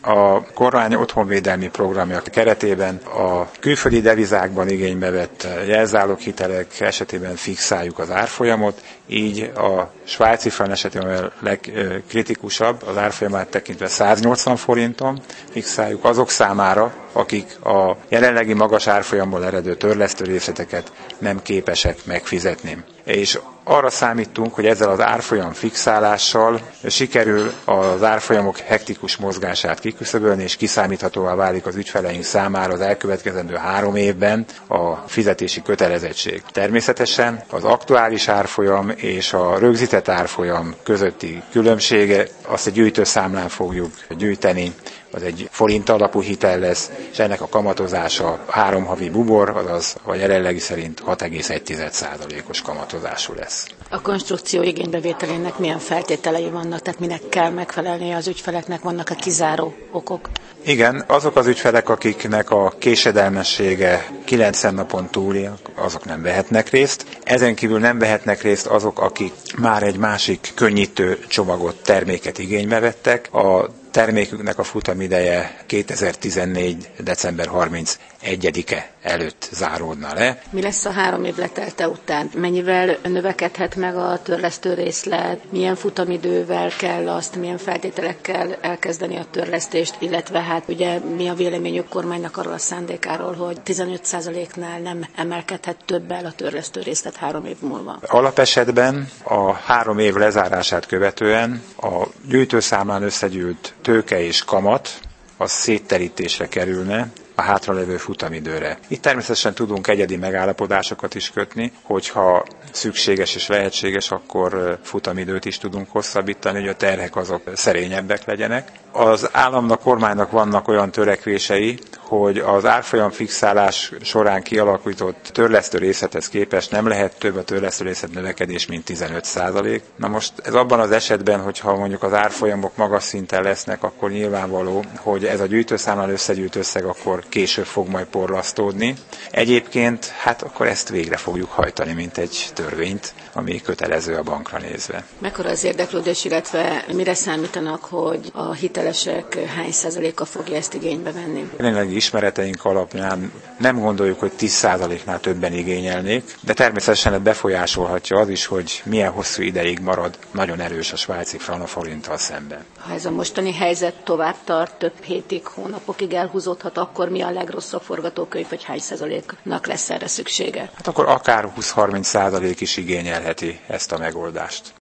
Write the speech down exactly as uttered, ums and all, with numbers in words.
A kormány otthonvédelmi programja keretében a külföldi devizákban igénybe vett jelzáloghitelek esetében fixáljuk az árfolyamot, így a svájci frank esetében a legkritikusabb, az árfolyamát tekintve száznyolcvan forinton fixáljuk azok számára, akik a jelenlegi magas árfolyamból eredő törlesztő részleteket nem képesek megfizetni. És arra számítunk, hogy ezzel az árfolyam fixálással sikerül az árfolyamok hektikus mozgását kiküszöbölni, és kiszámíthatóvá válik az ügyfeleink számára az elkövetkezendő három évben a fizetési kötelezettség. Természetesen az aktuális árfolyam és a rögzített árfolyam közötti különbsége azt egy gyűjtőszámlán fogjuk gyűjteni, az egy forint alapú hitel lesz, és ennek a kamatozása három havi bubor, azaz a jelenlegi szerint hat egész egy százalékos kamatozású lesz. A konstrukció igénybevételének milyen feltételei vannak, tehát minek kell megfelelnie az ügyfeleknek, vannak a kizáró okok? Igen, azok az ügyfelek, akiknek a késedelmessége kilencven napon túli, azok nem vehetnek részt. Ezen kívül nem vehetnek részt azok, akik már egy másik könnyítő csomagot, terméket igénybe vettek. A terméküknek a futamideje kétezer-tizennégy. december harmincegyedike előtt záródna le. Mi lesz a három év letelte után? Mennyivel növekedhet meg a törlesztő részlet? Milyen futamidővel kell azt, milyen feltételekkel elkezdeni a törlesztést, illetve hát ugye mi a véleményük kormánynak arról a szándékáról, hogy tizenöt százaléknál nem emelkedhet többel a törlesztő részlet három év múlva? Alapesetben a három év lezárását követően a gyűjtőszámlán összegyűlt tőke és kamat az szétterítésre kerülne a hátralévő futamidőre. Itt természetesen tudunk egyedi megállapodásokat is kötni, hogyha szükséges és lehetséges, akkor futamidőt is tudunk hosszabbítani, hogy a terhek azok szerényebbek legyenek. Az államnak, kormánynak vannak olyan törekvései, hogy az árfolyam fixálás során kialakított törlesztő részlethez képest nem lehet több a törlesztő részlet növekedés, mint tizenöt százalék. Na most ez abban az esetben, hogyha mondjuk az árfolyamok magas szinten lesznek, akkor nyilvánvaló, hogy ez a gyűjtőszámlán összegyűjt összeg akkor később fog majd porlasztódni. Egyébként hát akkor ezt végre fogjuk hajtani, mint egy törvényt, ami kötelező a bankra nézve. Mekkora az érdeklődés, illetve mire számítanak, hogy a hitelesek hány százaléka fogja ezt igénybe venni? Jelenlegi ismereteink alapján nem gondoljuk, hogy tíz százaléknál többen igényelnék, de természetesen befolyásolhatja az is, hogy milyen hosszú ideig marad nagyon erős a svájci frank a forinttal szemben. Ha ez a mostani helyzet tovább tart, több hétig, hónapokig elhúzódhat, akkor mi a legrosszabb forgatókönyv, hogy hány százaléknak lesz erre szüksége? Hát akkor akár húsz-harminc százalék is igényelheti ezt a megoldást.